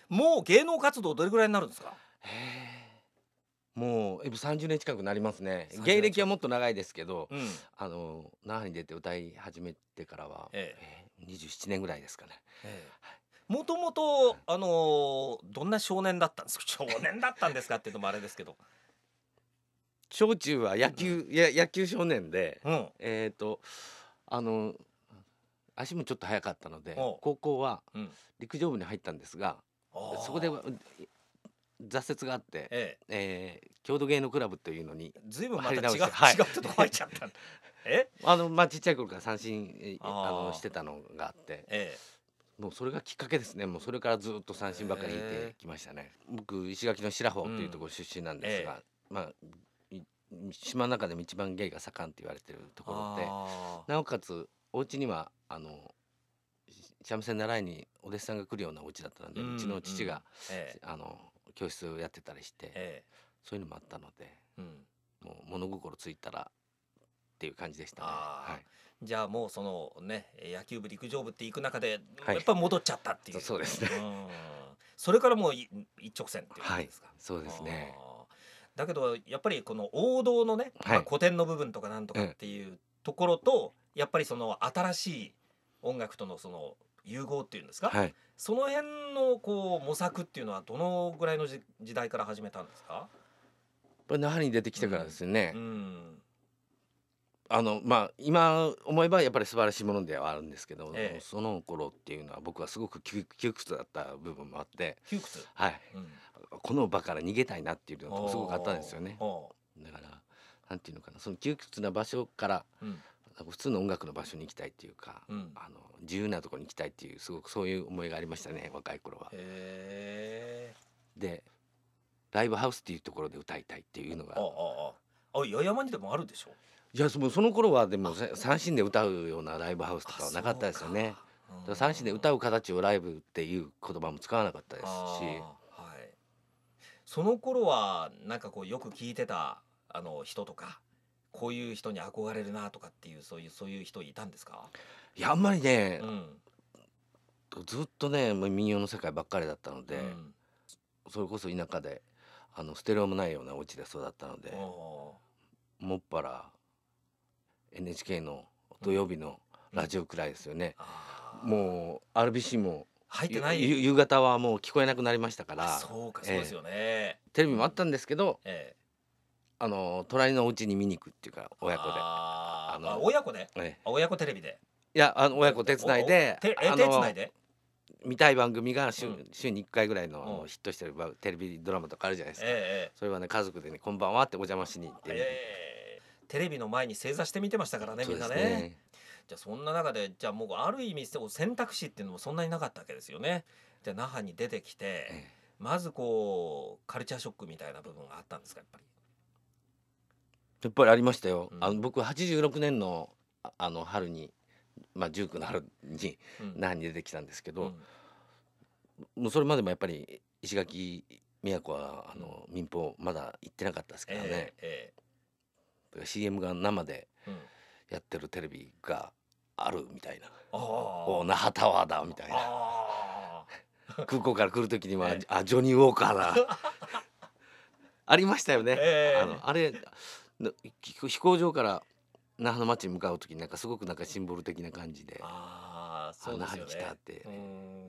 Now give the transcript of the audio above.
もう芸能活動どれぐらいになるんですか？ もう30年近くなりますね。 30 芸年近く。 歴はもっと長いですけど、 うん。 那覇に出て歌い始めてからは、 え 27年ぐらいですかね。 えもともとどんな少年だったんですか？少年だったんですかっていうのもあれですけど。 小中は野球少年で、 うん。 あの足もちょっと速かったので、 おう。 高校はうん。 陸上部に入ったんですが、そこでああ。 挫折があって、 ええ。 郷土芸能クラブというのにずいぶんまた違う入り直して、はい。 違うとこ入っちゃったんだ。え？ ちっちゃい頃から三振、しああ。 てたのがあって、 ええ。 もうそれがきっかけですね。もうそれからずっと三振ばっかり引いてへえ。 きましたね。僕石垣の白うん。 穂というところ出身なんですええ。 が、い島の中でも一番芸が盛んって言われてるところで、 ああ。 なおかつお家には三味線習いにお弟子さんが来るようなお家だったので、 うんうちのうん。 父がええ。 教室をやってたりして、 ええ。 そういうのもあったので、 うん。 もう物心ついたらっていう感じでしたね。はああ。 い。 じゃあもうそのね、野球部陸上部って行く中で、 はい。 やっぱ戻っちゃったっていう。 そうですね。 うん。それからもう一直線っていう感はい。 じですか？ そうですね。 ああ。だけどやっぱりこの王道のね、 はい。 古典の部分とかなんとかっええ。 ていうところと、やっぱりその新しい音楽とのその融合っていうんですか？ はい。 その辺のこう模索っていうのはどのぐらいの時代から始めたんですか？ これ那覇に出てきてからでうん。 すね。 うん。 今思えばやっぱり素晴らしいものではあるんですけど、 ええ。 その頃っていうのは僕はすごく窮屈だった部分もあって、 窮屈。 はい。 うん。 この場から逃げたいなっていうのがすごくあったんですよね。 ああ。 だから、なんていうのかな、その窮屈な場所からうん。 普通の音楽の場所に行きたいっていうか、 うん。 自由なところに行きたいっていう、すごくそういう思いがありましたね、若い頃は。 へえ。 で、ライブハウスっていうところで歌いたいっていうのああが、 ああ。八重山にでもあるでしょ？ いや、その頃はでもあ、 三振で歌うようなライブハウスとあ、 かはなかったそうですよね。 か。うだから三振で歌ん。 う形をライブっていう言葉も使わなかったですし、 ああ、はい。その頃はなんかこうよく聞いてた人とか、こういう人に憧れるなとかっていうそういう人いたんですか？ いや、あんまりね、 うん。 ずっとね、民謡の世界ばっかりだったので、 うん。 それこそ田舎で、ステレオもないようなお家で育ったので、 おもっぱら NHK のうん。 土曜日のうん。 ラジオくらいですよね。 ああ。 もう RBC も入ってない。 夕方はもう聞こえなくなりましたかあ、 ら、 そうか、そうですええ、 よね。 テレうん。 ビもあったんですけど、 ええ。 隣のお家に見に行くっていうか、親子で。あああ、あ、 の、 親子で？ ええ、 あ、親子テレビで。 いや、親子手じゃなくて、お伝いで、 手つないで？ 見たい番組がうん。 週に1回ぐらいの、 うん。 ヒットしてるテレビドラマとかあるじゃないですええか。 ええ。 それはね、家族でね、こんばんはってお邪魔しに行って見る。 ええ。テレビの前に正座して見てましたからね、 そうでみんなね。 すね。 じゃあそんな中で、じゃあもうある意味選択肢っていうのもそんなになかったわけですよね。じゃあ那覇に出てきて、 ええ。 まずこうカルチャーショックみたいな部分があったんですか、やっぱり。 やっぱりありましたよ。 うん。 僕86年の、春に、19の春にうん。 那覇に出てきたんですけど、 うん。 もうそれまでもやっぱり石垣宮古はうん。 民放まだ行ってなかったですからね。 ええええ。 だから CM が生でうん。 やってるテレビがあるみたいな。おあ那覇タワーだみたいあ。 な。 ああ。 空港から来る時には、 ええ。 ジョニー・ウォーカーだ。ありましたよね。 ええ。 あれ、飛行場から那覇の町に向かう時になんかすごくなんかシンボル的な感じで、 ああ、そうで那覇に来たっすよね。 て。 うん。